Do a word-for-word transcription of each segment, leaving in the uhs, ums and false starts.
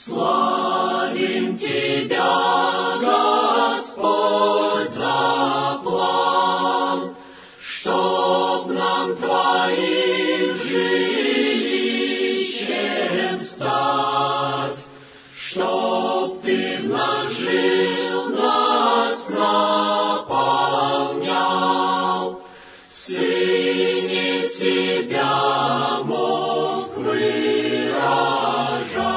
Славим Тебя, Господь, за план, чтоб нам Твоим жилищем стать, чтоб Ты в нас жил, нас наполнял, в Сыне себя мог выражать.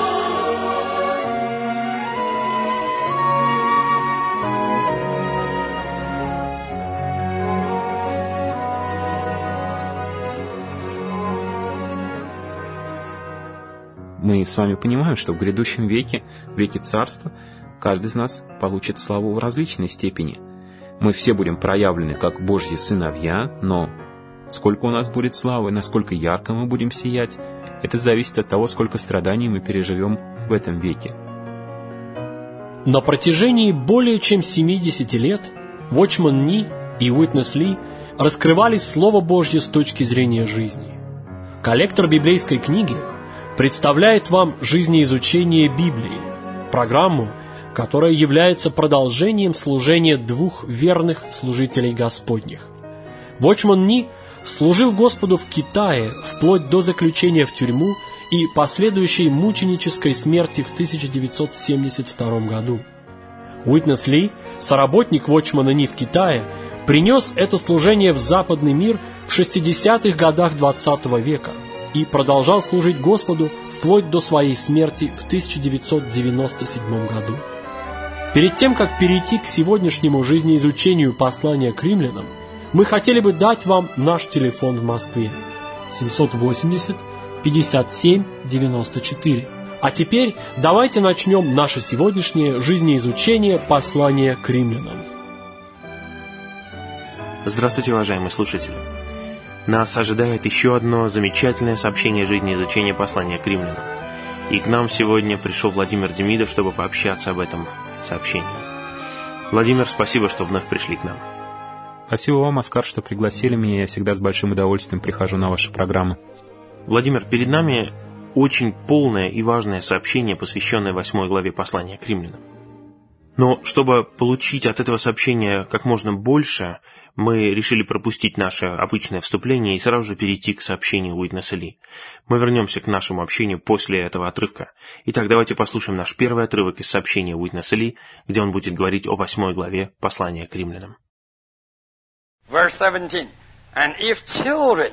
Мы с вами понимаем, что в грядущем веке, в веке Царства, каждый из нас получит славу в различной степени. Мы все будем проявлены как Божьи сыновья, но сколько у нас будет славы, насколько ярко мы будем сиять, это зависит от того, сколько страданий мы переживем в этом веке. На протяжении более чем семидесяти лет Watchman Nee и Witness Lee раскрывали Слово Божье с точки зрения жизни. Коллектор библейской книги представляет вам жизнеизучение Библии, программу, которая является продолжением служения двух верных служителей Господних. Watchman Nee служил Господу в Китае вплоть до заключения в тюрьму и последующей мученической смерти в тысяча девятьсот семьдесят втором году. Witness Lee, соработник Watchman Nee в Китае, принес это служение в западный мир в шестидесятых годах двадцатого века и продолжал служить Господу вплоть до своей смерти в тысяча девятьсот девяносто седьмом году. Перед тем, как перейти к сегодняшнему жизнеизучению послания к римлянам, мы хотели бы дать вам наш телефон в Москве семьсот восемьдесят пятьдесят семь девяносто четыре. А теперь давайте начнем наше сегодняшнее жизнеизучение послания к римлянам. Здравствуйте, уважаемые слушатели! Нас ожидает еще одно замечательное сообщение жизнеизучения послания к римлянам. И к нам сегодня пришел Владимир Демидов, чтобы пообщаться об этом сообщении. Владимир, спасибо, что вновь пришли к нам. Спасибо вам, Оскар, что пригласили меня. Я всегда с большим удовольствием прихожу на ваши программы. Владимир, перед нами очень полное и важное сообщение, посвященное восьмой главе послания к римлянам. Но чтобы получить от этого сообщения как можно больше, мы решили пропустить наше обычное вступление и сразу же перейти к сообщению Witness Lee. Мы вернемся к нашему общению после этого отрывка. Итак, давайте послушаем наш первый отрывок из сообщения Witness Lee, где он будет говорить о восьмой главе послания к римлянам. Verse seventeen. And if children,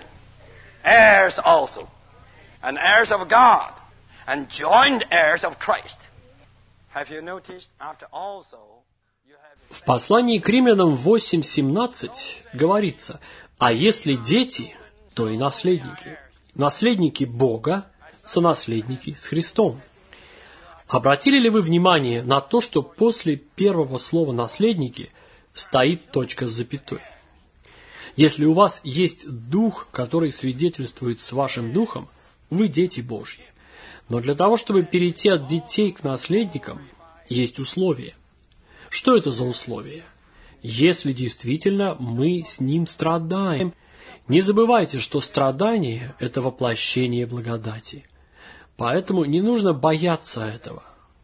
heirs also, and heirs of God, and joint heirs of Christ. Have you noticed after also you have... В послании к римлянам восемь семнадцать говорится: «А если дети, то и наследники, наследники Бога, сонаследники с Христом». Обратили ли вы внимание на то, что после первого слова «наследники» стоит точка с запятой? Если у вас есть дух, который свидетельствует с вашим духом, вы дети Божьи. Но для того, чтобы перейти от детей к наследникам, есть условия. Что это за условия? Если действительно мы с ним страдаем. Не забывайте, что страдание – это воплощение благодати. Поэтому не нужно бояться этого.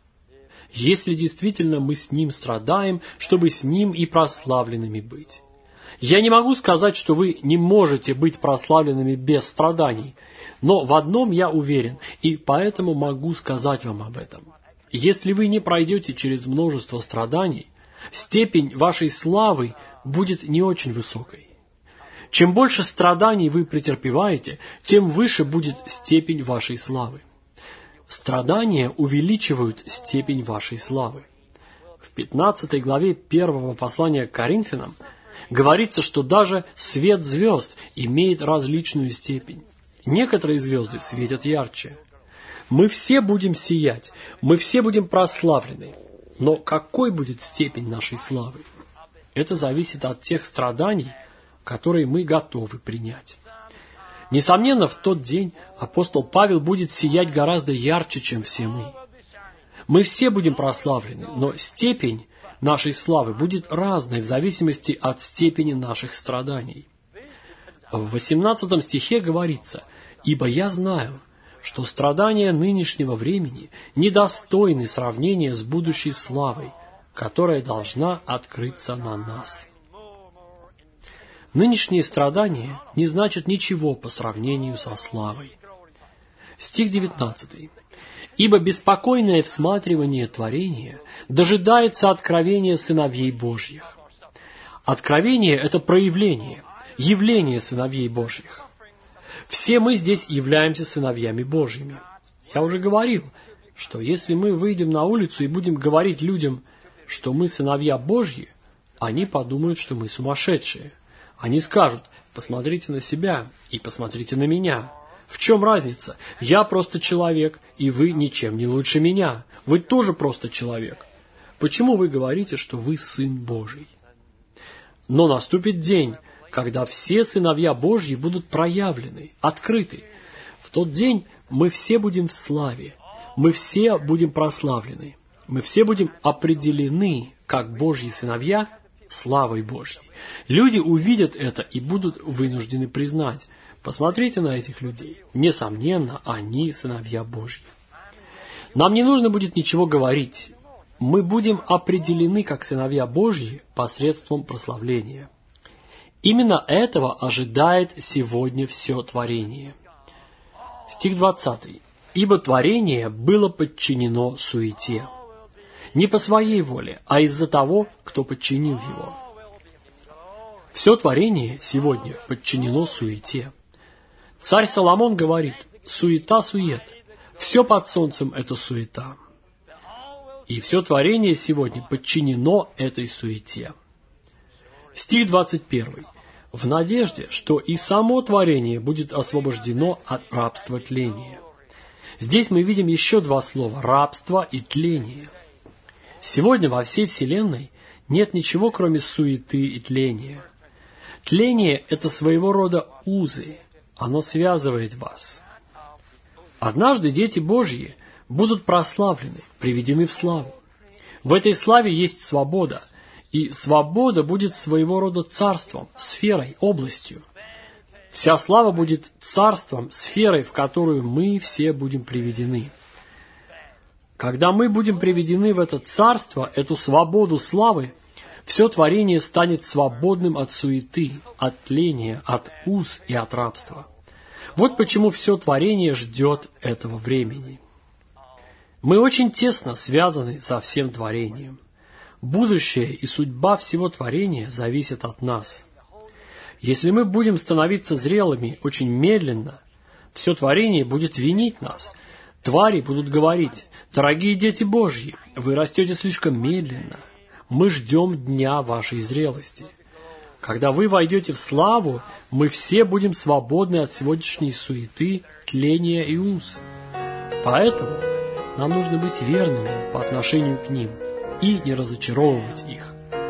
Если действительно мы с ним страдаем, чтобы с ним и прославленными быть. Я не могу сказать, что вы не можете быть прославленными без страданий, но в одном я уверен, и поэтому могу сказать вам об этом. Если вы не пройдете через множество страданий, степень вашей славы будет не очень высокой. Чем больше страданий вы претерпеваете, тем выше будет степень вашей славы. Страдания увеличивают степень вашей славы. В пятнадцатой главе первого послания к Коринфянам говорится, что даже свет звезд имеет различную степень. Некоторые звезды светят ярче. Мы все будем сиять, мы все будем прославлены. Но какой будет степень нашей славы? Это зависит от тех страданий, которые мы готовы принять. Несомненно, в тот день апостол Павел будет сиять гораздо ярче, чем все мы. Мы все будем прославлены, но степень нашей славы будет разной в зависимости от степени наших страданий. В восемнадцатом стихе говорится: «Ибо я знаю, что страдания нынешнего времени недостойны сравнения с будущей славой, которая должна открыться на нас. Нынешние страдания не значат ничего по сравнению со славой. Стих девятнадцатый. «Ибо беспокойное всматривание творения дожидается откровения сыновей Божьих». Откровение – это проявление, явление сыновей Божьих. Все мы здесь являемся сыновьями Божьими. Я уже говорил, что если мы выйдем на улицу и будем говорить людям, что мы сыновья Божьи, они подумают, что мы сумасшедшие. Они скажут: посмотрите на себя и посмотрите на меня. В чем разница? Я просто человек, и вы ничем не лучше меня. Вы тоже просто человек. Почему вы говорите, что вы Сын Божий? Но наступит день, когда все сыновья Божьи будут проявлены, открыты. В тот день мы все будем в славе, мы все будем прославлены, мы все будем определены как Божьи сыновья славой Божьей. Люди увидят это и будут вынуждены признать: посмотрите на этих людей. Несомненно, они сыновья Божьи. Нам не нужно будет ничего говорить. Мы будем определены как сыновья Божьи посредством прославления. Именно этого ожидает сегодня все творение. Стих двадцатый. «Ибо творение было подчинено суете». Не по своей воле, а из-за того, кто подчинил его. Все творение сегодня подчинено суете. Царь Соломон говорит: суета-сует, все под солнцем – это суета. И все творение сегодня подчинено этой суете. Стих двадцать первый. В надежде, что и само творение будет освобождено от рабства тления. Здесь мы видим еще два слова – рабство и тление. Сегодня во всей Вселенной нет ничего, кроме суеты и тления. Тление – это своего рода узы, оно связывает вас. Однажды дети Божьи будут прославлены, приведены в славу. В этой славе есть свобода, и свобода будет своего рода царством, сферой, областью. Вся слава будет царством, сферой, в которую мы все будем приведены. Когда мы будем приведены в это царство, эту свободу славы, все творение станет свободным от суеты, от тления, от уз и от рабства. Вот почему все творение ждет этого времени. Мы очень тесно связаны со всем творением. Будущее и судьба всего творения зависят от нас. Если мы будем становиться зрелыми очень медленно, все творение будет винить нас. Твари будут говорить: дорогие дети Божьи, вы растете слишком медленно. Мы ждем дня вашей зрелости. Когда вы войдете в славу, мы все будем свободны от сегодняшней суеты, тления и уз. Поэтому нам нужно быть верными по отношению к ним и не разочаровывать их.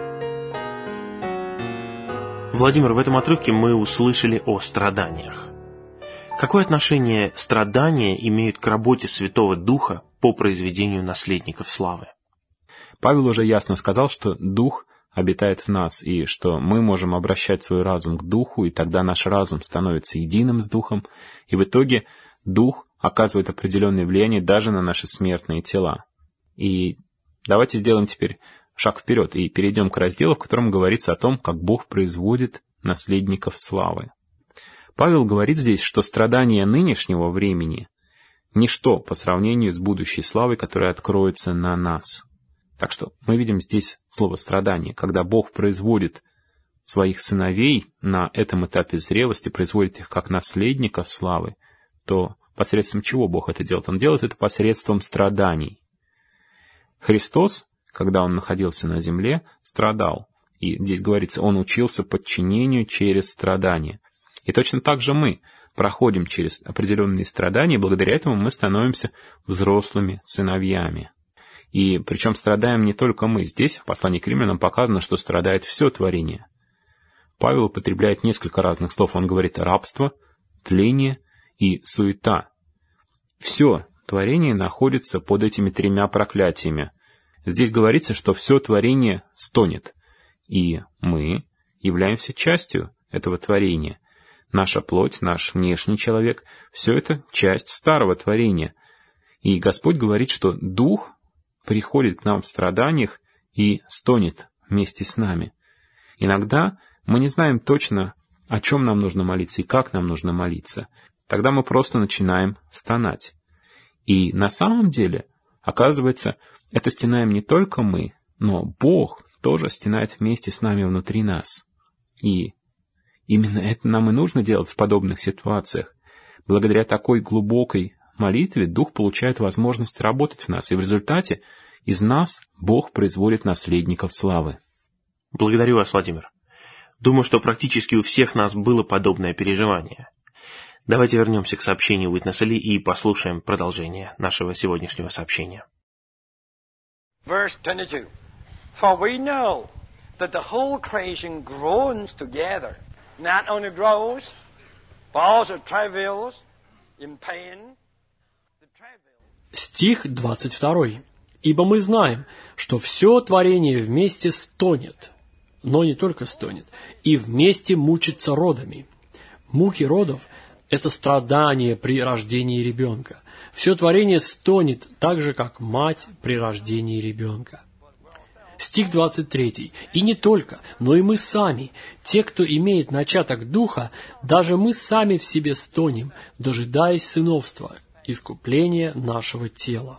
Владимир, в этом отрывке мы услышали о страданиях. Какое отношение страдания имеют к работе Святого Духа по произведению наследников славы? Павел уже ясно сказал, что Дух обитает в нас, и что мы можем обращать свой разум к Духу, и тогда наш разум становится единым с Духом, и в итоге Дух оказывает определенное влияние даже на наши смертные тела. И давайте сделаем теперь шаг вперед и перейдем к разделу, в котором говорится о том, как Бог производит наследников славы. Павел говорит здесь, что страдания нынешнего времени – ничто по сравнению с будущей славой, которая откроется на нас. Так что мы видим здесь слово «страдание», когда Бог производит своих сыновей на этом этапе зрелости, производит их как наследников славы, то посредством чего Бог это делает? Он делает это посредством страданий. Христос, когда Он находился на земле, страдал. И здесь говорится, Он учился подчинению через страдания. И точно так же мы проходим через определенные страдания, и благодаря этому мы становимся взрослыми сыновьями. И причем страдаем не только мы. Здесь в послании к Римлянам показано, что страдает все творение. Павел употребляет несколько разных слов. Он говорит рабство, тление и суета. Все творение находится под этими тремя проклятиями. Здесь говорится, что все творение стонет, и мы являемся частью этого творения. Наша плоть, наш внешний человек — все это часть старого творения. И Господь говорит, что Дух приходит к нам в страданиях и стонет вместе с нами. Иногда мы не знаем точно, о чем нам нужно молиться и как нам нужно молиться. Тогда мы просто начинаем стонать. И на самом деле, оказывается, это стенаем не только мы, но Бог тоже стенает вместе с нами внутри нас. И именно это нам и нужно делать в подобных ситуациях. Благодаря такой глубокой молитве Дух получает возможность работать в нас, и в результате из нас Бог производит наследников славы. Благодарю вас, Владимир. Думаю, что практически у всех нас было подобное переживание. Давайте вернемся к сообщению Уитнеса Ли и послушаем продолжение нашего сегодняшнего сообщения. Verse twenty-two. For we know that the whole creation groans together, not only grows, but also travails in pain. The travail... Стих двадцать два. «Ибо мы знаем, что все творение вместе стонет, но не только стонет, и вместе мучится родами». Муки родов – это страдание при рождении ребенка. Все творение стонет так же, как мать при рождении ребенка. Стих двадцать три. «И не только, но и мы сами, те, кто имеет начаток духа, даже мы сами в себе стонем, дожидаясь сыновства, искупления нашего тела».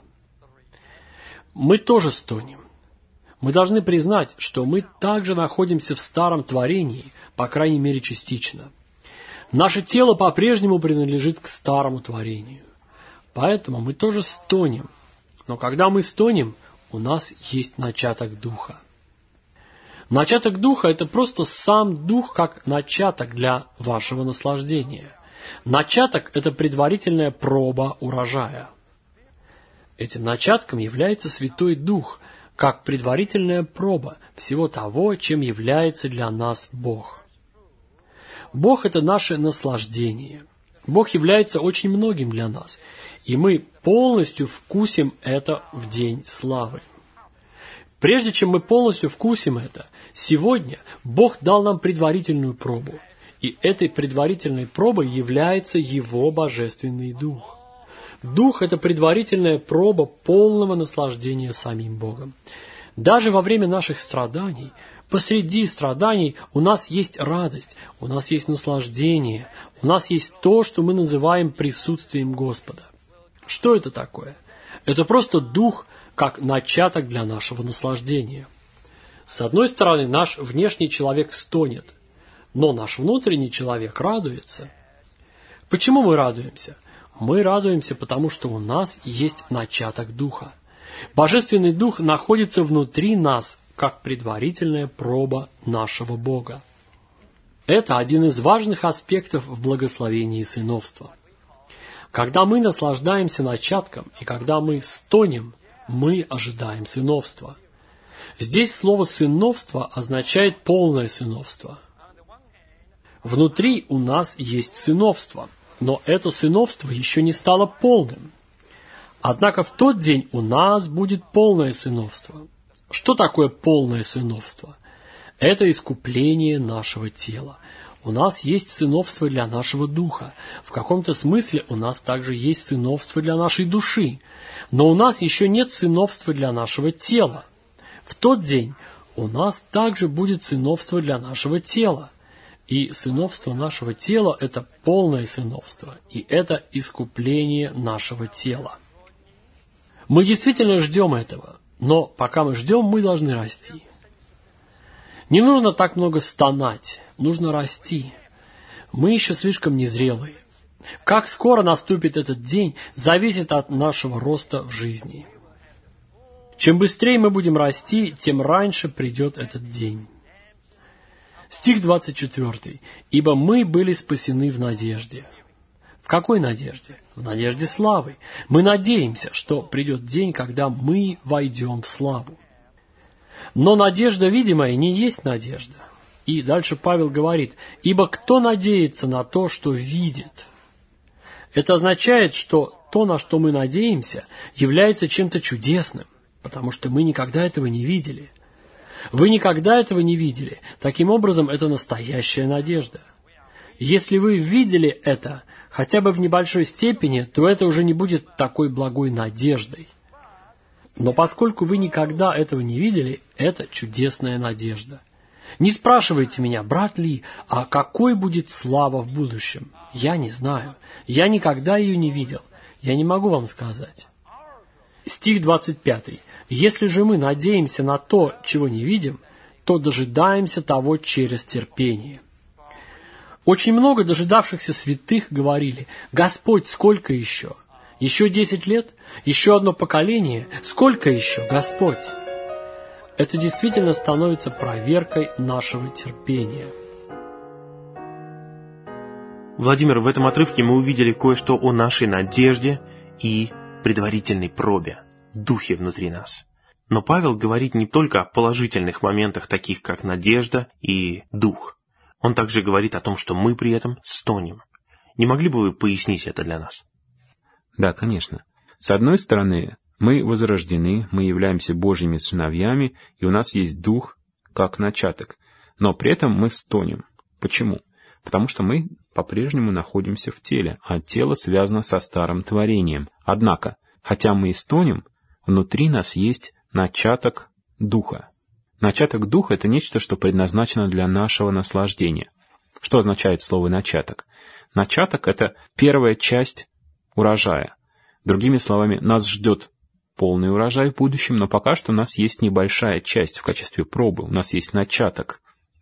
Мы тоже стонем. Мы должны признать, что мы также находимся в старом творении, по крайней мере частично. Наше тело по-прежнему принадлежит к старому творению. Поэтому мы тоже стонем. Но когда мы стонем, у нас есть начаток духа. Начаток духа – это просто сам дух как начаток для вашего наслаждения. Начаток – это предварительная проба урожая. Этим начатком является Святой Дух, как предварительная проба всего того, чем является для нас Бог. Бог – это наше наслаждение. Бог является очень многим для нас, и мы полностью вкусим это в день славы. Прежде чем мы полностью вкусим это, сегодня Бог дал нам предварительную пробу, и этой предварительной пробой является Его Божественный Дух. Дух – это предварительная проба полного наслаждения самим Богом. Даже во время наших страданий, посреди страданий у нас есть радость, у нас есть наслаждение, у нас есть то, что мы называем присутствием Господа. Что это такое? Это просто Дух, как начаток для нашего наслаждения. С одной стороны, наш внешний человек стонет, но наш внутренний человек радуется. Почему мы радуемся? Мы радуемся, потому что у нас есть начаток Духа. Божественный Дух находится внутри нас, как предварительная проба нашего Бога. Это один из важных аспектов в благословении сыновства. Когда мы наслаждаемся начатком и когда мы стонем, мы ожидаем сыновства. Здесь слово «сыновство» означает полное сыновство. Внутри у нас есть сыновство. Но это сыновство еще не стало полным. Однако в тот день у нас будет полное сыновство. Что такое полное сыновство? Это искупление нашего тела. У нас есть сыновство для нашего духа. В каком-то смысле у нас также есть сыновство для нашей души. Но у нас еще нет сыновства для нашего тела. В тот день у нас также будет сыновство для нашего тела. И сыновство нашего тела – это полное сыновство, и это искупление нашего тела. Мы действительно ждем этого, но пока мы ждем, мы должны расти. Не нужно так много стонать, нужно расти. Мы еще слишком незрелые. Как скоро наступит этот день, зависит от нашего роста в жизни. Чем быстрее мы будем расти, тем раньше придет этот день. Стих двадцать четыре. «Ибо мы были спасены в надежде». В какой надежде? В надежде славы. Мы надеемся, что придет день, когда мы войдем в славу. Но надежда видимая не есть надежда. И дальше Павел говорит: «Ибо кто надеется на то, что видит?» Это означает, что то, на что мы надеемся, является чем-то чудесным, потому что мы никогда этого не видели. Вы никогда этого не видели. Таким образом, это настоящая надежда. Если вы видели это, хотя бы в небольшой степени, то это уже не будет такой благой надеждой. Но поскольку вы никогда этого не видели, это чудесная надежда. Не спрашивайте меня, брат Ли, а какой будет слава в будущем? Я не знаю. Я никогда ее не видел. Я не могу вам сказать. Стих двадцать пятый. Если же мы надеемся на то, чего не видим, то дожидаемся того через терпение. Очень много дожидавшихся святых говорили: «Господь, сколько еще? Еще десять лет? Еще одно поколение? Сколько еще, Господь?» Это действительно становится проверкой нашего терпения. Владимир, в этом отрывке мы увидели кое-что о нашей надежде и предварительной пробе, духе внутри нас. Но Павел говорит не только о положительных моментах, таких как надежда и дух. Он также говорит о том, что мы при этом стонем. Не могли бы вы пояснить это для нас? Да, конечно. С одной стороны, мы возрождены, мы являемся Божьими сыновьями, и у нас есть дух, как начаток. Но при этом мы стонем. Почему? Потому что мы по-прежнему находимся в теле, а тело связано со старым творением. Однако, хотя мы и стонем, внутри нас есть начаток духа. Начаток духа — это нечто, что предназначено для нашего наслаждения. Что означает слово «начаток»? Начаток — это первая часть урожая. Другими словами, нас ждет полный урожай в будущем, но пока что у нас есть небольшая часть в качестве пробы, у нас есть начаток.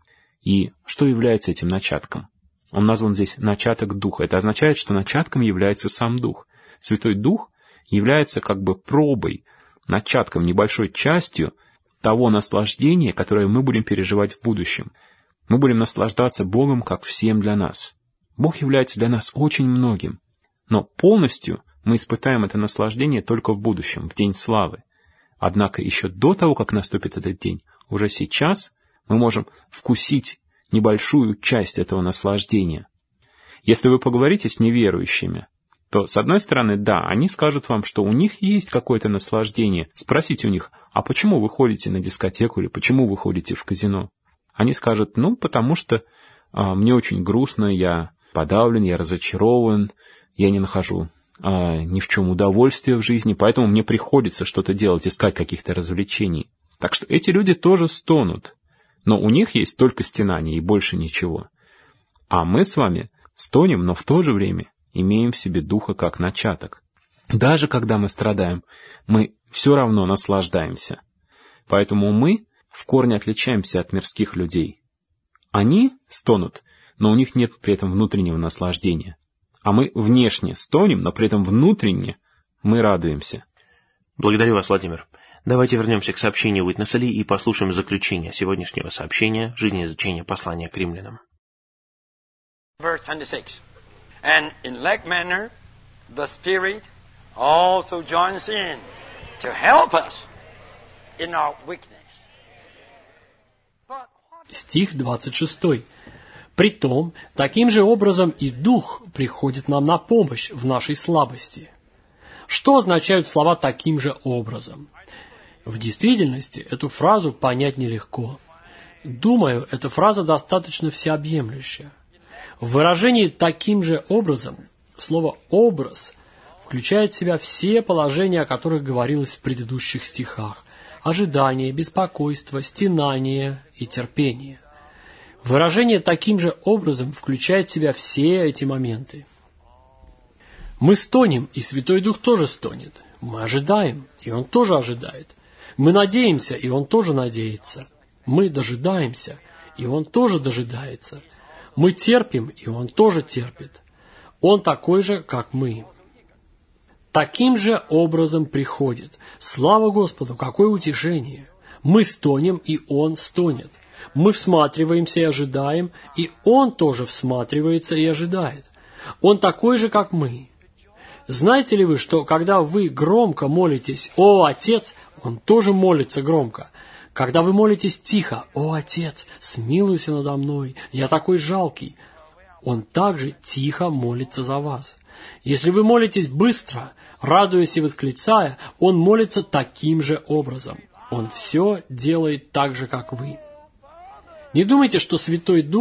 И что является этим начатком? Он назван здесь начаток духа. Это означает, что начатком является сам дух. Святой Дух является как бы пробой, начатком, небольшой частью того наслаждения, которое мы будем переживать в будущем. Мы будем наслаждаться Богом как всем для нас. Бог является для нас очень многим, но полностью мы испытаем это наслаждение только в будущем, в день славы. Однако еще до того, как наступит этот день, уже сейчас мы можем вкусить небольшую часть этого наслаждения. Если вы поговорите с неверующими, то, с одной стороны, да, они скажут вам, что у них есть какое-то наслаждение. Спросите у них: а почему вы ходите на дискотеку или почему вы ходите в казино? Они скажут: ну, потому что а, мне очень грустно, я подавлен, я разочарован, я не нахожу а, ни в чем удовольствия в жизни, поэтому мне приходится что-то делать, искать каких-то развлечений. Так что эти люди тоже стонут, но у них есть только стенание и больше ничего. А мы с вами стонем, но в то же время имеем в себе духа как начаток. Даже когда мы страдаем, мы все равно наслаждаемся. Поэтому мы в корне отличаемся от мирских людей. Они стонут, но у них нет при этом внутреннего наслаждения. А мы внешне стонем, но при этом внутренне мы радуемся. Благодарю вас, Владимир. Давайте вернемся к сообщению Уитнеса Ли и послушаем заключение сегодняшнего сообщения «Жизнеизучение послания к римлянам». Verse twenty-six. And in like manner, the Spirit also joins in to help us in our weakness. But what... Стих двадцать шестой. Притом, таким же образом и Дух приходит нам на помощь в нашей слабости. Что означают слова «таким же образом»? В действительности эту фразу понять нелегко. Думаю, эта фраза достаточно всеобъемлющая. В выражении «таким же образом» слово «образ» включает в себя все положения, о которых говорилось в предыдущих стихах: ожидание, беспокойство, стенание и терпение. Выражение «таким же образом» включает в себя все эти моменты. Мы стонем, и Святой Дух тоже стонет. Мы ожидаем, и Он тоже ожидает. Мы надеемся, и Он тоже надеется. Мы дожидаемся, и Он тоже дожидается. Мы терпим, и Он тоже терпит. Он такой же, как мы. Таким же образом приходит. Слава Господу, какое утешение! Мы стонем, и Он стонет. Мы всматриваемся и ожидаем, и Он тоже всматривается и ожидает. Он такой же, как мы. Знаете ли вы, что когда вы громко молитесь «О, Отец», Он тоже молится громко. Когда вы молитесь тихо «О, Отец, смилуйся надо мной, я такой жалкий», Он также тихо молится за вас. Если вы молитесь быстро, радуясь и восклицая, Он молится таким же образом. Он все делает так же, как вы. Не думайте, что Святой Дух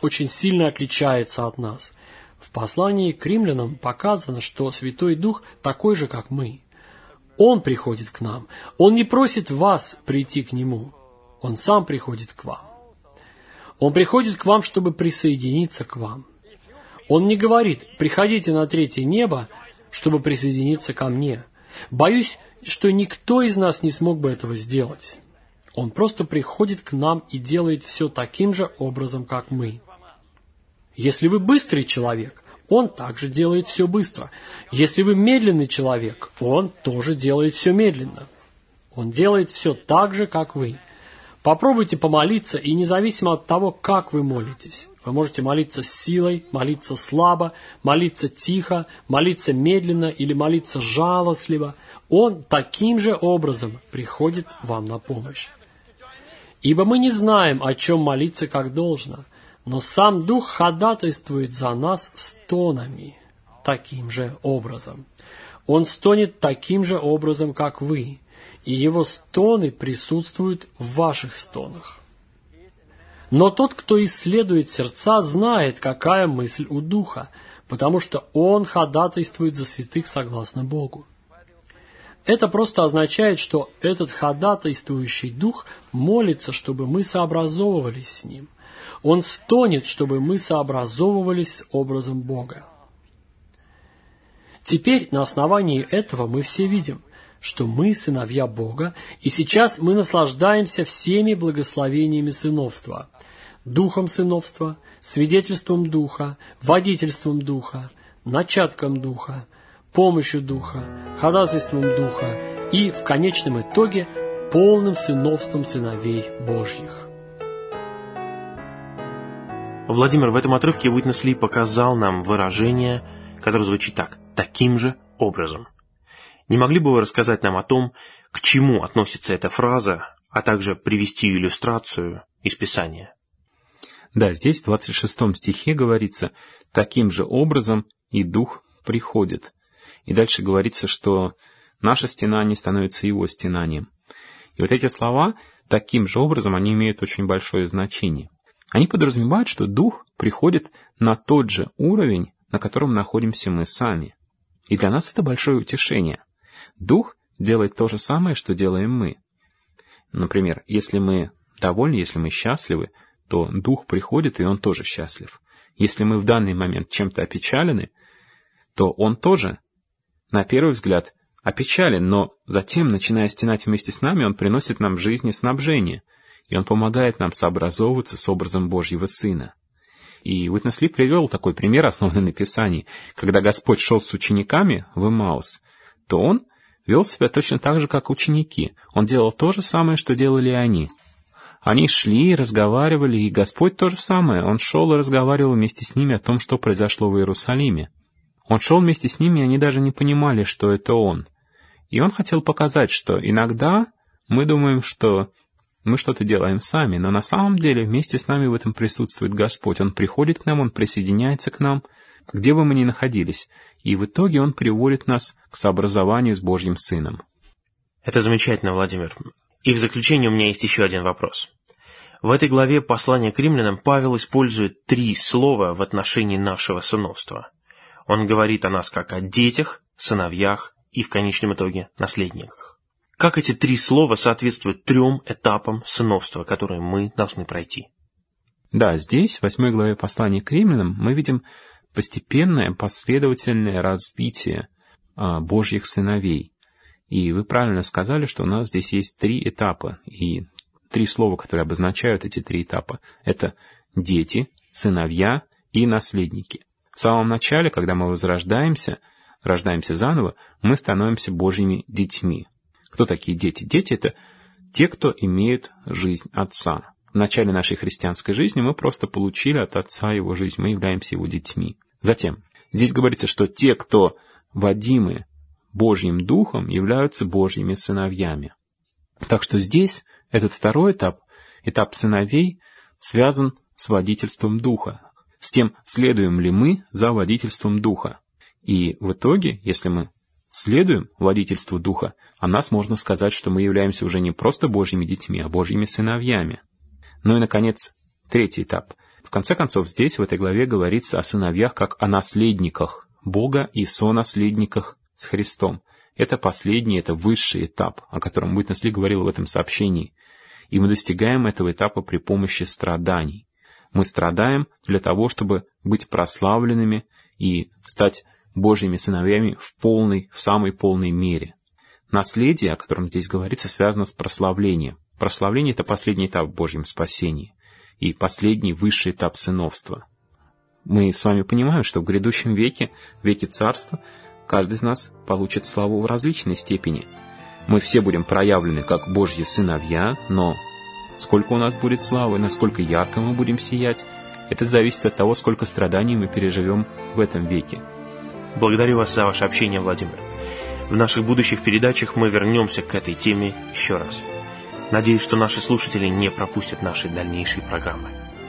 очень сильно отличается от нас. В послании к римлянам показано, что Святой Дух такой же, как мы. Он приходит к нам. Он не просит вас прийти к Нему. Он сам приходит к вам. Он приходит к вам, чтобы присоединиться к вам. Он не говорит: приходите на третье небо, чтобы присоединиться ко мне. Боюсь, что никто из нас не смог бы этого сделать. Он просто приходит к нам и делает все таким же образом, как мы. Если вы быстрый человек, Он также делает все быстро. Если вы медленный человек, Он тоже делает все медленно. Он делает все так же, как вы. Попробуйте помолиться, и независимо от того, как вы молитесь, вы можете молиться с силой, молиться слабо, молиться тихо, молиться медленно или молиться жалостливо. Он таким же образом приходит вам на помощь. Ибо мы не знаем, о чем молиться как должно, но сам Дух ходатайствует за нас стонами таким же образом. Он стонет таким же образом, как вы, и его стоны присутствуют в ваших стонах. Но тот, кто исследует сердца, знает, какая мысль у Духа, потому что он ходатайствует за святых согласно Богу. Это просто означает, что этот ходатайствующий Дух молится, чтобы мы сообразовывались с Ним. Он стонет, чтобы мы сообразовывались с образом Бога. Теперь на основании этого мы все видим, что мы сыновья Бога, и сейчас мы наслаждаемся всеми благословениями сыновства, духом сыновства, свидетельством Духа, водительством Духа, начатком Духа, помощью Духа, ходатайством Духа и, в конечном итоге, полным сыновством сыновей Божьих. Владимир, в этом отрывке Уитнес Ли показал нам выражение, которое звучит так: «таким же образом». Не могли бы вы рассказать нам о том, к чему относится эта фраза, а также привести иллюстрацию из Писания? Да, здесь в двадцать шестом стихе говорится: «Таким же образом и Дух приходит». И дальше говорится, что наше стенание становится Его стенанием. И вот эти слова «таким же образом» они имеют очень большое значение. Они подразумевают, что Дух приходит на тот же уровень, на котором находимся мы сами. И для нас это большое утешение. Дух делает то же самое, что делаем мы. Например, если мы довольны, если мы счастливы, то Дух приходит, и Он тоже счастлив. Если мы в данный момент чем-то опечалены, то Он тоже, на первый взгляд, опечален, но затем, начиная стенать вместе с нами, Он приносит нам жизнь и снабжение, и Он помогает нам сообразовываться с образом Божьего Сына. И Уитнес Ли привел такой пример, основанный на Писании. Когда Господь шел с учениками в Эмаус, то Он вел себя точно так же, как ученики. Он делал то же самое, что делали они. Они шли, разговаривали, и Господь то же самое. Он шел и разговаривал вместе с ними о том, что произошло в Иерусалиме. Он шел вместе с ними, и они даже не понимали, что это Он. И Он хотел показать, что иногда мы думаем, что мы что-то делаем сами, но на самом деле вместе с нами в этом присутствует Господь. Он приходит к нам, Он присоединяется к нам, где бы мы ни находились, и в итоге Он приводит нас к сообразованию с Божьим Сыном. Это замечательно, Владимир. И в заключение у меня есть еще один вопрос. В этой главе послания к римлянам Павел использует три слова в отношении нашего сыновства. Он говорит о нас как о детях, сыновьях и, в конечном итоге, наследниках. Как эти три слова соответствуют трем этапам сыновства, которые мы должны пройти? Да, здесь, в восьмой главе послания к римлянам, мы видим постепенное, последовательное развитие а, Божьих сыновей. И вы правильно сказали, что у нас здесь есть три этапа, и три слова, которые обозначают эти три этапа. Это дети, сыновья и наследники. В самом начале, когда мы возрождаемся, рождаемся заново, мы становимся Божьими детьми. Кто такие дети? Дети — это те, кто имеют жизнь Отца. В начале нашей христианской жизни мы просто получили от Отца Его жизнь, мы являемся Его детьми. Затем, здесь говорится, что те, кто водимы Божьим Духом, являются Божьими сыновьями. Так что здесь этот второй этап, этап сыновей, связан с водительством Духа, с тем, следуем ли мы за водительством Духа. И в итоге, если мы следуем водительству Духа, о нас можно сказать, что мы являемся уже не просто Божьими детьми, а Божьими сыновьями. Ну и, наконец, третий этап. В конце концов, здесь, в этой главе, говорится о сыновьях как о наследниках Бога и сонаследниках с Христом. Это последний, это высший этап, о котором Уитнес Ли говорил в этом сообщении. И мы достигаем этого этапа при помощи страданий. Мы страдаем для того, чтобы быть прославленными и стать Божьими сыновьями в полной, в самой полной мере. Наследие, о котором здесь говорится, связано с прославлением. Прославление — это последний этап в Божьем спасении и последний высший этап сыновства. Мы с вами понимаем, что в грядущем веке, в веке Царства, каждый из нас получит славу в различной степени. Мы все будем проявлены как Божьи сыновья, но сколько у нас будет славы, насколько ярко мы будем сиять, это зависит от того, сколько страданий мы переживем в этом веке. Благодарю вас за ваше общение, Владимир. В наших будущих передачах мы вернемся к этой теме еще раз. Надеюсь, что наши слушатели не пропустят наши дальнейшие программы.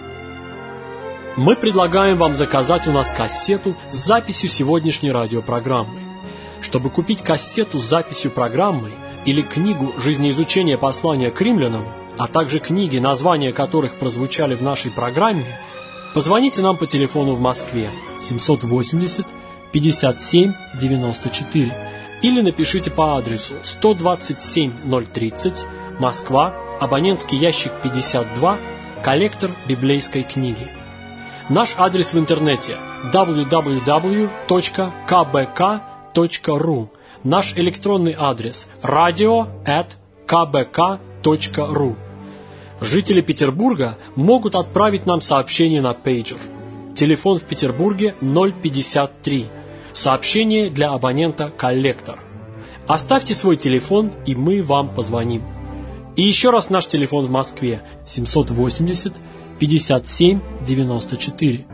Мы предлагаем вам заказать у нас кассету с записью сегодняшней радиопрограммы. Чтобы купить кассету с записью программы или книгу «Жизнеизучение послания к римлянам», а также книги, названия которых прозвучали в нашей программе, позвоните нам по телефону в Москве семьсот восемьдесят пятьдесят семь девяносто четыре или напишите по адресу сто двадцать семь ноль тридцать, Москва, абонентский ящик пятьдесят два, коллектор библейской книги. Наш адрес в интернете дабл ю дабл ю дабл ю точка ка бэ ка точка ру. Наш электронный адрес радио эт ка бэ ка точка ру. Жители Петербурга могут отправить нам сообщение на пейджер. Телефон в Петербурге ноль пятьдесят три. Сообщение для абонента «Коллектор». Оставьте свой телефон, и мы вам позвоним. И еще раз наш телефон в Москве семьсот восемьдесят пятьдесят семь девяносто четыре.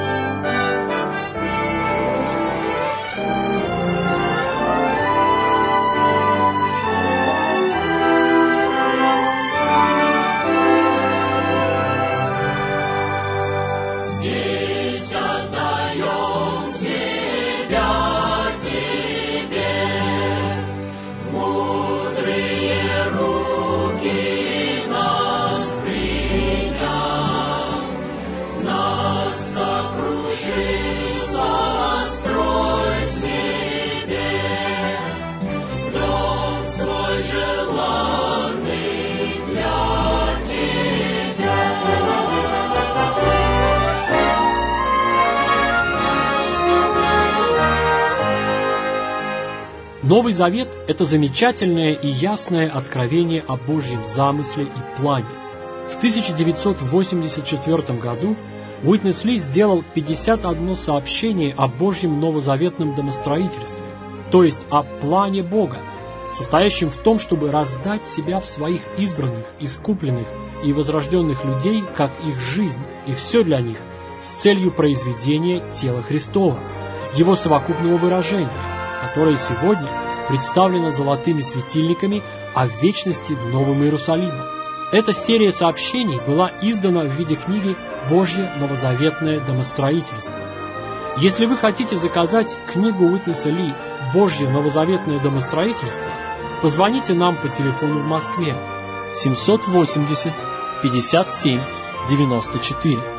Новый Завет – это замечательное и ясное откровение о Божьем замысле и плане. В тысяча девятьсот восемьдесят четвёртом году Уитнес Ли сделал пятьдесят одно сообщение о Божьем новозаветном домостроительстве, то есть о плане Бога, состоящем в том, чтобы раздать себя в своих избранных, искупленных и возрожденных людей, как их жизнь и все для них, с целью произведения тела Христова, его совокупного выражения, которое сегодня представлено золотыми светильниками, а в вечности Новым Иерусалимом. Эта серия сообщений была издана в виде книги «Божье новозаветное домостроительство». Если вы хотите заказать книгу Уитнеса Ли «Божье новозаветное домостроительство», позвоните нам по телефону в Москве семьсот восемьдесят пятьдесят семь девяносто четыре.